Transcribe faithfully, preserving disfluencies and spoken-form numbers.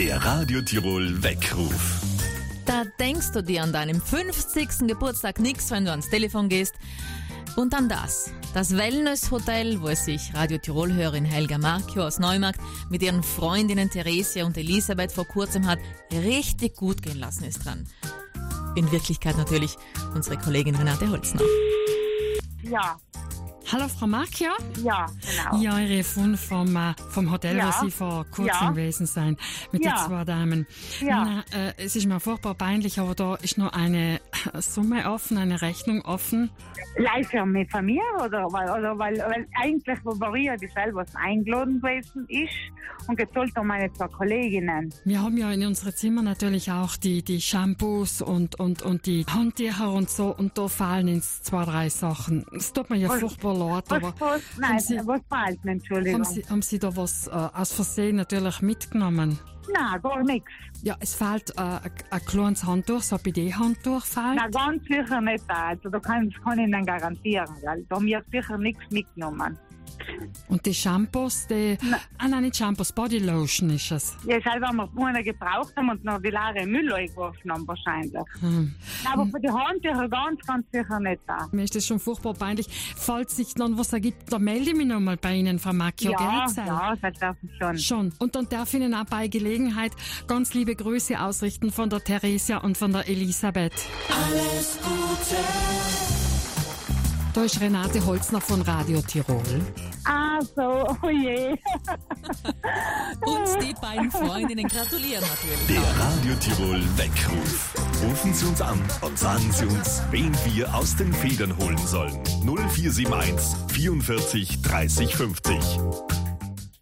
Der Radio Tirol Weckruf. Da denkst du dir an deinem fünfzigsten Geburtstag nichts, wenn du ans Telefon gehst. Und dann das. Das Wellness-Hotel, wo sich Radio Tirol-Hörerin Helga Markio aus Neumarkt mit ihren Freundinnen Theresia und Elisabeth vor kurzem hat richtig gut gehen lassen, ist dran. In Wirklichkeit natürlich unsere Kollegin Renate Holzner. Ja. Hallo Frau Markio? Ja, genau. Ja, ich rufe vom, äh, vom Hotel, Ja. wo Sie vor kurzem Ja. gewesen sind, mit Ja. den zwei Damen. Ja. Na, äh, es ist mir furchtbar peinlich, aber da ist noch eine Summe offen, eine Rechnung offen. Live für mich von mir, oder? Weil, oder weil, weil eigentlich, wo Maria die selber eingeladen gewesen ist und gezahlt haben meine zwei Kolleginnen. Wir haben ja in unserem Zimmer natürlich auch die, die Shampoos und, und, und die Handtücher und so, und da fallen uns zwei, drei Sachen. Es tut mir ja Was- furchtbar leid, Was, aber was, nein, Sie- was fehlt mir, Entschuldigung? haben Sie, haben Sie da was äh, aus Versehen natürlich mitgenommen? Nein, gar nichts. Ja, es fehlt äh, ein, ein kleines Handtuch, so ein Bidet-Handtuch fehlt. Nein, ganz sicher nicht. Also, da kann, das kann ich Ihnen garantieren, gell? Da haben wir sicher nichts mitgenommen. Und die Shampoos, die... Nein. Ah nein, nicht Shampoos, Bodylotion ist es. Ja, selber haben wir eine gebraucht haben und noch die leere Müll eingeworfen haben, wahrscheinlich. Hm. Nein, aber für die Handtücher ganz, ganz sicher nicht da. Mir ist das schon furchtbar peinlich. Falls sich dann was ergibt, dann melde ich mich nochmal bei Ihnen, Frau Markio, Ja, gell? ja, das darf ich schon. Schon. Und dann darf ich Ihnen auch bei Gelegenheit ganz liebe Grüße ausrichten von der Theresia und von der Elisabeth. Alles Gute. Da ist Renate Holzner von Radio Tirol. Ah, so, oh je. Und die beiden Freundinnen gratulieren natürlich. Der Radio Tirol Weckruf. Rufen Sie uns an und sagen Sie uns, wen wir aus den Federn holen sollen. null vier sieben eins vierundvierzig dreißig fünfzig.